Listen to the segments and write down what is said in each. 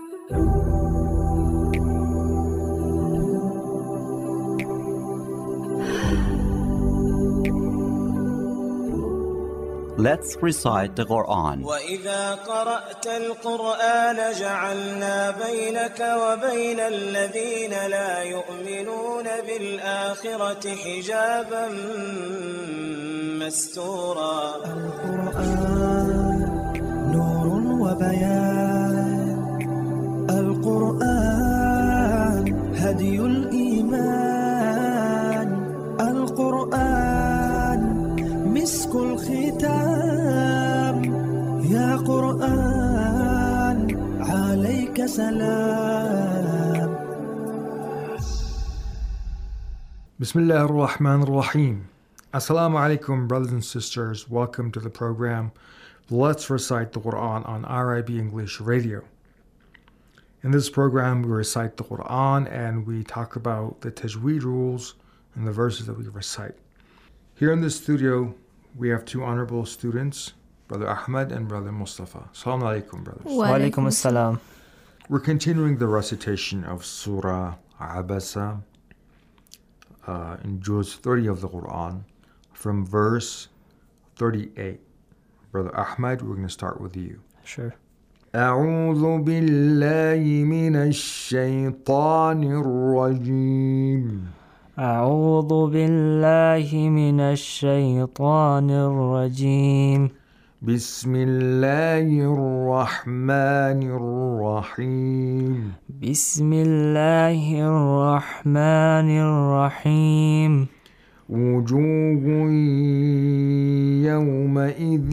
Let's recite the Quran. وَإِذَا قَرَأْتَ الْقُرْآنَ جَعَلْنَا بَيْنَكَ وَبَيْنَ الَّذِينَ لَا يُؤْمِنُونَ بِالْآخِرَةِ حِجَابًا مَسْتُورًا. القرآن نور وبيان، القرآن هدي الإيمان، القرآن مسك الختام، يا قرآن عليك سلام. Bismillah ar-Rahman ar-Rahim. Assalamu alaikum, brothers and sisters. Welcome to the program Let's Recite the Quran on RIB English Radio. In this program, we recite the Quran and we talk about the tajweed rules and the verses that we recite. Here in the studio, we have two honorable students, Brother Ahmed and Brother Mustafa. Assalamu alaikum, brothers. Wa alaikum assalam. We're continuing the recitation of Surah Abasa in Juz 30 of the Quran from verse 38. Brother Ahmed, we're going to start with you. Sure. أعوذ بالله من الشيطان الرجيم. أعوذ بالله من الشيطان الرجيم. بسم الله الرحمن الرحيم. بسم الله الرحمن الرحيم. وجوه يومئذ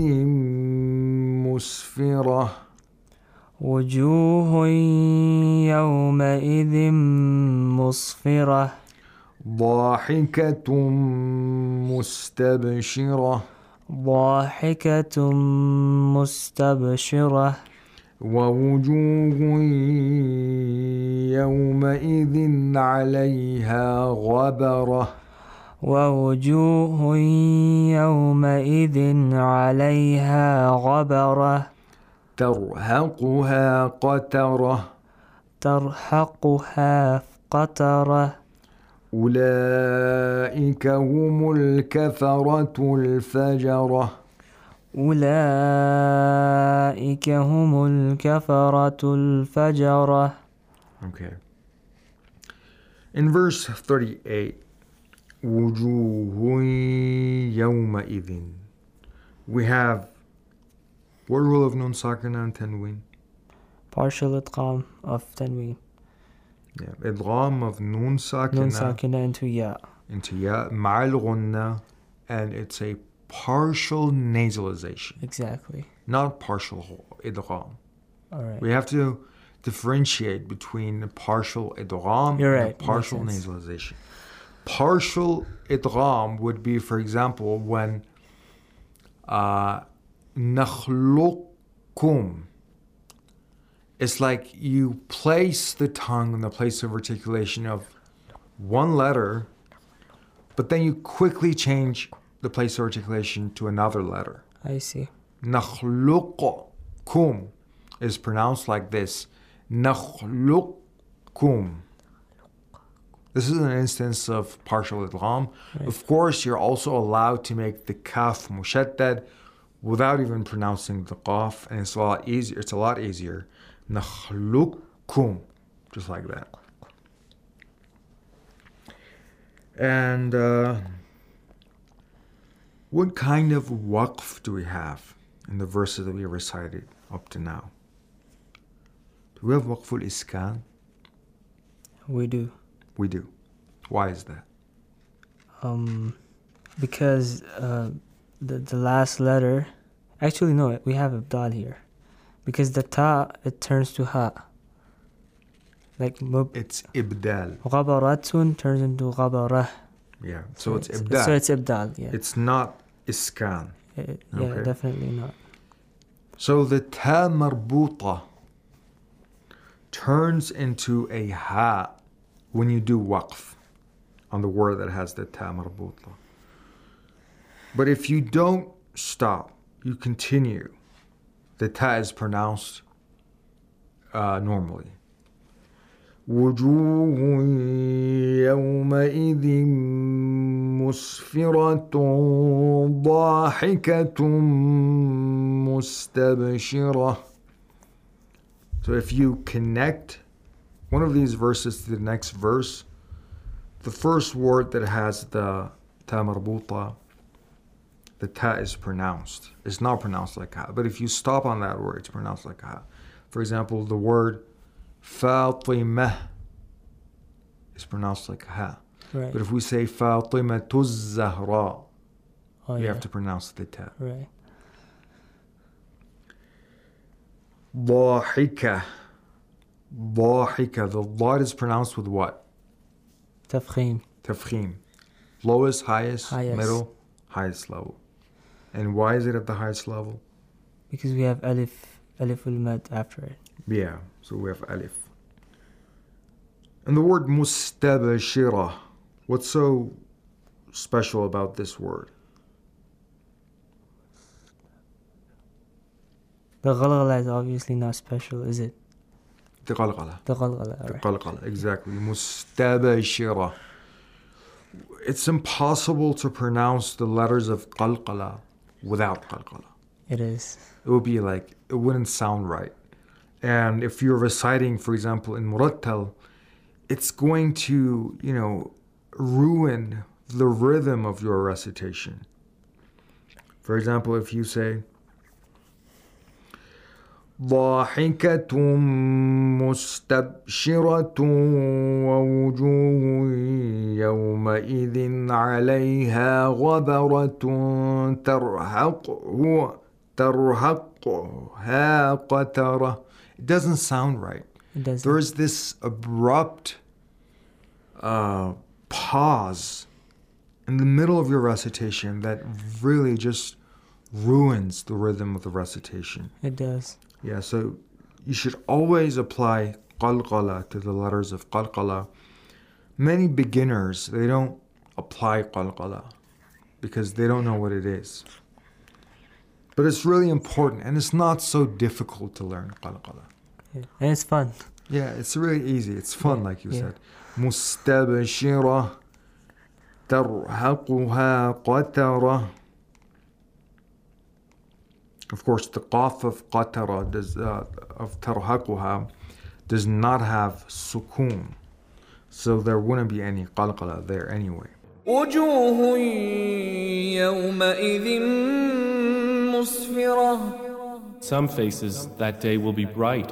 مسفرة. وجوه يومئذ مسفرة. ضاحكة مستبشرة. ضاحكة مستبشرة. ووجوه يومئذ عليها غبرة. ووجوه يومئذ عليها غبرة. ترهقها قترة. ترهقها قترة. أولئك هم الكفرة الفجرة. أولئك هم الكفرة الفجرة. Okay. In verse 38, وجوه يومئذ, we have what rule of nun sakina and tanween? Partial idgham of tanween. Yeah, idgham of nun sakina into ya. Into ya, ma'al ghunna, and it's a partial nasalization. Exactly. Not partial idgham. All right. We have to differentiate between partial idgham and partial nasalization. Partial idgham would be, for example, when nakhluqkum. It's like you place the tongue in the place of articulation of one letter, but then you quickly change the place of articulation to another letter. I see. Nakhluqkum is pronounced like this. Nakhluqkum. This is an instance of partial idgham. Right. Of course, you're also allowed to make the kaf mushaddad without even pronouncing the qaf, and it's a lot easier. It's a lot easier. Nakhluqkum, just like that. And what kind of waqf do we have in the verses that we have recited up to now? Do we have waqful iskan? We do. We do. Why is that? Because the last letter, actually no, we have ibdal here. Because the ta, it turns to ha. Like it's ibdal. Ghabaratun turns into ghabarah. Yeah, so it's ibdal. So it's ibdal, yeah. It's not iskan. Yeah, definitely not. So the ta marbuta turns into a ha when you do waqf on the word that has the ta marbuta. But if you don't stop, you continue, the ta is pronounced normally. وجوه يومئذ مسفرة ضاحكة مستبشرة. So if you connect one of these verses to the next verse, the first word that has the ta marbuta, the ta is pronounced. It's not pronounced like ha, but if you stop on that word, it's pronounced like ha. For example, the word Fatimah is pronounced like ha. Right. But if we say Fatimatuz Zahra, Oh, you have to pronounce the ta. Right. ضاحكة. ضاحكة. The dot is pronounced with what? Tafkhim. Tafkhim. Lowest, highest, Highest. middle, highest level. And why is it at the highest level? Because we have alif ul-mad after it. Yeah, so we have alif. And the word mustabashira, what's so special about this word? The ghalghala is obviously not special, is it? The qalqala. The ghalghala, The alright. qalqala, exactly. Mustabashira. It's impossible to pronounce the letters of qalqala without qalqala. It is. It would be like, it wouldn't sound right. And if you're reciting, for example, in Murattal, it's going to, ruin the rhythm of your recitation. For example, if you say, ضاحكة مستبشرة ووجوه يومئذ عليها غبرة ترهقها قترة. It doesn't sound right. It doesn't. There's this abrupt pause in the middle of your recitation that really just ruins the rhythm of the recitation. It does. Yeah, so you should always apply qalqala to the letters of qalqala. Many beginners, they don't apply qalqala because they don't know what it is. But it's really important, and it's not so difficult to learn qalqala. Yeah. And it's fun. Yeah, it's really easy. It's fun, like you Yeah. said. Mustabashira tarhaquha qatara. Of course, the qaf of qatara of tarhaquha does not have sukoon, so there wouldn't be any qalqala there anyway. وجوه يومئذ مسفرة Some faces that day will be bright,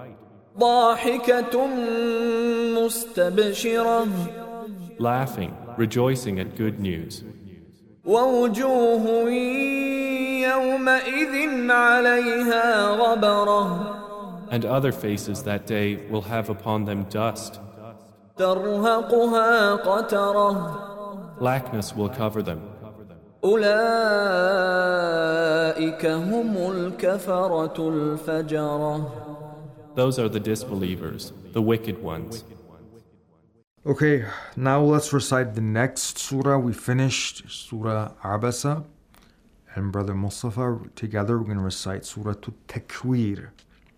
ضاحكة مستبشرة laughing, rejoicing at good news. ووجوه يومئذ عليها غبرة And other faces that day will have upon them dust. ترهقها قترة Blackness will cover them. أولئك هم الكفرة الفجرة. Those are the disbelievers, the wicked ones. Okay, now let's recite the next surah. We finished Surah Abasa, and Brother Mustafa, together we're going to recite Surah Takwir.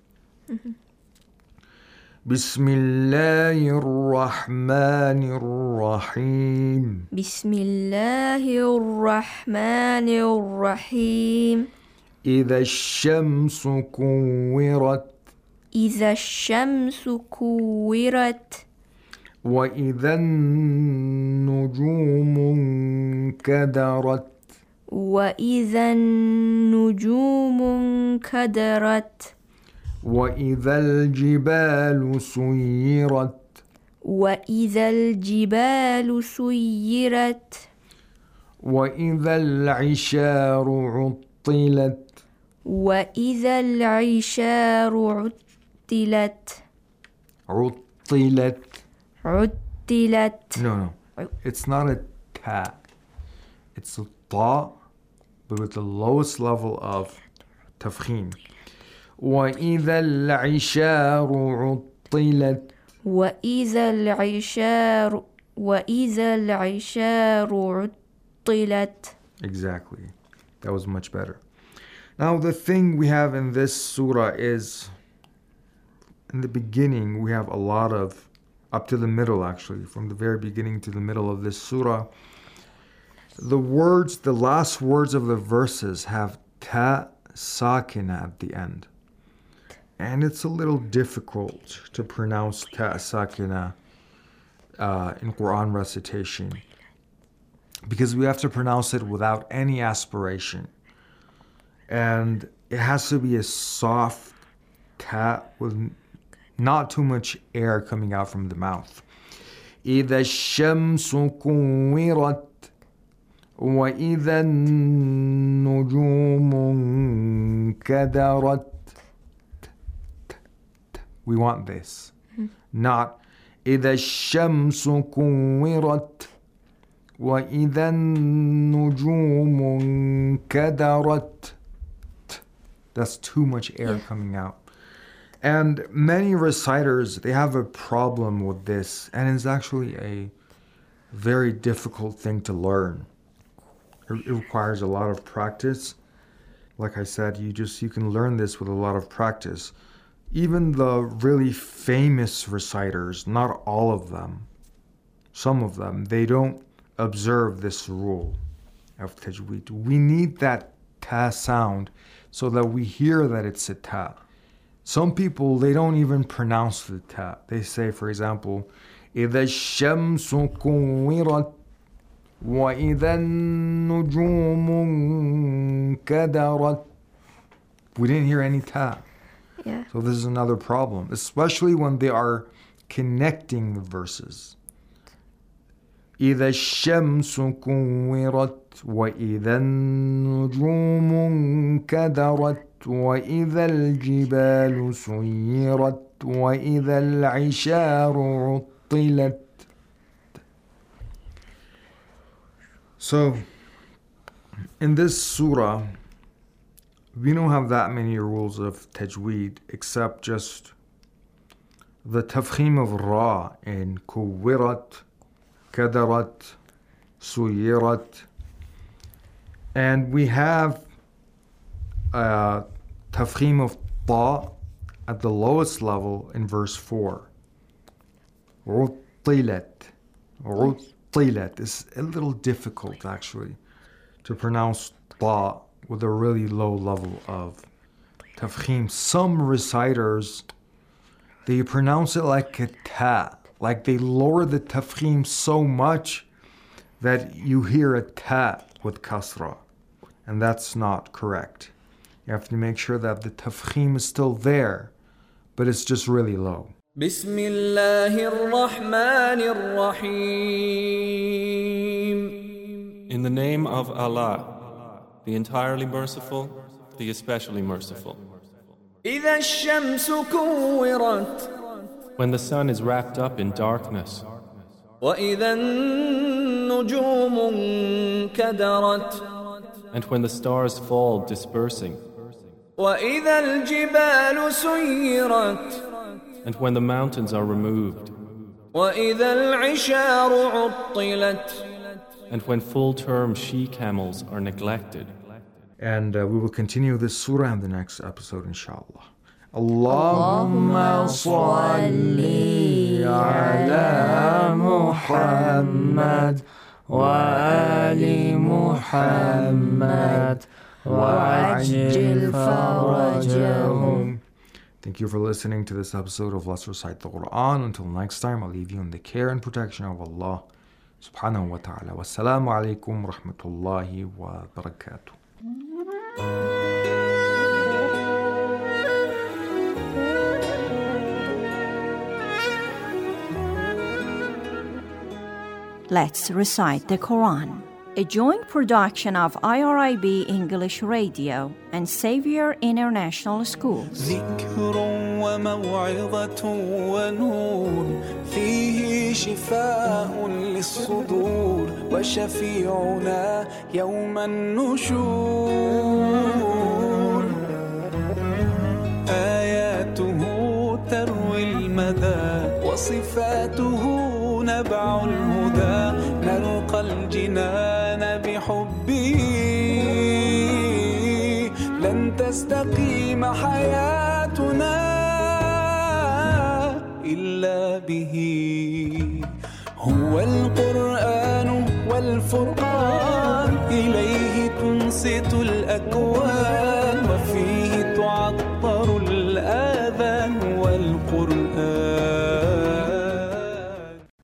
بسم الله الرحمن الرحيم بسم الله الرحمن الرحيم إذا الشمس كورت إذا الشمس كورت وإذا النجوم انكدرت وإذا النجوم انكدرت وإذا الجبال سيرت وإذا الجبال سيرت وإذا العشار عطلت وإذا العشار عطلت عطلت عطلت No, it's not a ta. It's a ta, but with the lowest level of tafkhim. وإذا العشار عطلت وإذا العشار عطلت. Exactly. That was much better. Now the thing we have in this surah is in the beginning, we have a lot of, up to the middle actually, from the very beginning to the middle of this surah, the last words of the verses have ta sakina at the end. And it's a little difficult to pronounce ta sakina in Quran recitation, because we have to pronounce it without any aspiration. And it has to be a soft ta with not too much air coming out from the mouth. إِذَا الشَّمْسُ كُوِّرَتْ وَإِذَا النُّجُومُ انكَدَرَتْ. We want this. Not إِذَا الشَّمْسُ كُوِّرَتْ وَإِذَا النُّجُومُ انكَدَرَتْ. That's too much air coming out. And many reciters, they have a problem with this, and it's actually a very difficult thing to learn. It requires a lot of practice. Like I said, you can learn this with a lot of practice. Even the really famous reciters, not all of them, some of them, they don't observe this rule of tajweed. We need that ta sound so that we hear that it's a ta. Some people, they don't even pronounce the ta. They say, for example, إِذَا الشَّمْسُ كُوِّرَتْ وَإِذَا النُّجُومُ انكَدَرَتْ. We didn't hear any ta. Yeah. So this is another problem, especially when they are connecting the verses. إِذَا الشَّمْسُ كُوِّرَتْ وَإِذَا النُّجُومُ انكَدَرَتْ وَإِذَا الْجِبَالُ سُيِّرَتْ وَإِذَا الْعِشَارُ عُطِّلَتْ. So, in this surah, we don't have that many rules of tajweed except just the tafkhim of ra in kuwirat, kadarat, suyirat. And we have tafkhim of ta at the lowest level in verse 4. Uttilat. Uttilat is a little difficult actually to pronounce ta with a really low level of tafkhim. Some reciters, they pronounce it like a ta, like they lower the tafkhim so much that you hear a ta with kasra, and that's not correct. You have to make sure that the tafkhim is still there, but it's just really low. بسم الله الرحمن الرحيم. In the name of Allah, the entirely merciful, the especially merciful. إذا الشمس كورت. When the sun is wrapped up in darkness, وإذا النجوم انكدرت. and when the stars fall dispersing, وإذا الجبال سيرت. and when the mountains are removed, وإذا العشار عطلت. and when full-term she-camels are neglected. And we will continue this surah in the next episode, inshallah. Allahumma salli ala Muhammad wa ali Muhammad wa ajil farajahum. Thank you for listening to this episode of Let's Recite the Quran. Until next time, I'll leave you in the care and protection of Allah subhanahu wa ta'ala. Wassalamu alaikum wa rahmatullahi wa barakatuh. Let's Recite the Quran, a joint production of IRIB English Radio and Xavier International Schools. ذكر وموعظة ونور فيه شفاء للصدور وشفيعنا يوم النشور آياته تروي المدى وصفاته نبع الهدى نلقى الجنان بحبه لن تستقيم حياتنا به. هو القرآن والفرقان إليه تنصت الأكوان، وفي